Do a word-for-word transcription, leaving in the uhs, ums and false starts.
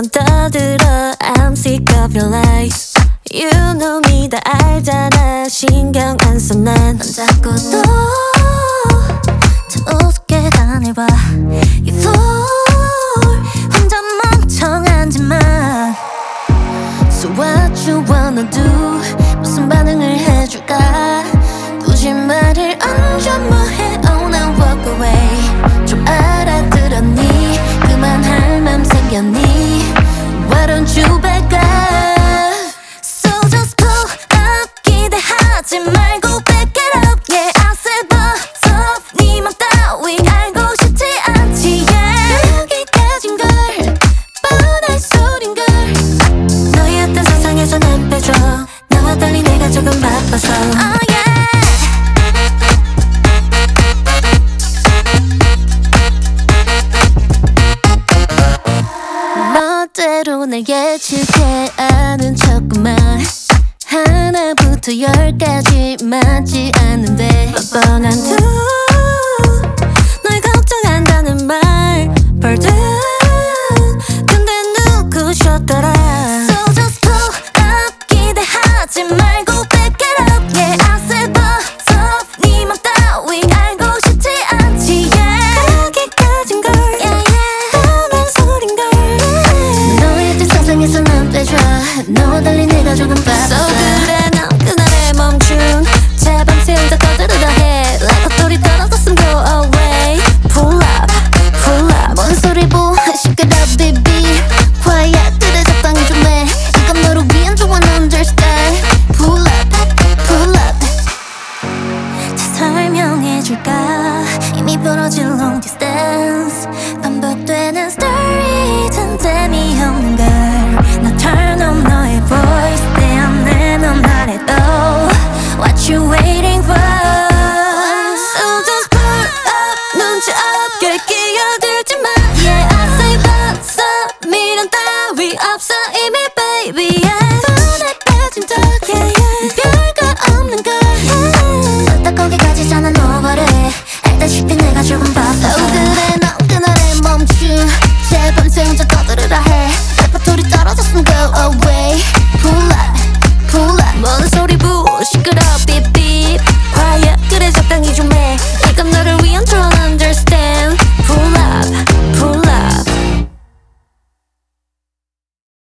맘만 떠들어 I'm sick of your lies. You know me 다 알잖아. 신경 안 써 난 자꾸 또 더 우습게 다내봐. You fool 혼자 멍청한 짓만. So what you wanna do? 무슨 반응을 해줄까? 굳이 말을 얹어 뭐해? Oh now walk away. 좀 알아들었니? 그만할 맘 생겼니? Why don't you back up? So just pull up. 기대하지 말고 back it up. Yeah I said buzz off. 네 맘 따위 알고 싶지 않지. Yeah 여기까진 걸 뻔한 소린 걸. 너였던 세상에서 난 빼줘. 나와 달리 내가 조금 바빠서. Oh yeah. 멋대로 날 예측해 아는 척만. 하나부터 열까지 맞지 않는데 뻔뻔한 두 널 걱정한다는 말 벌든. 근데 누구셨더라? So just pull up. 기대하지 말고 back it up. Yeah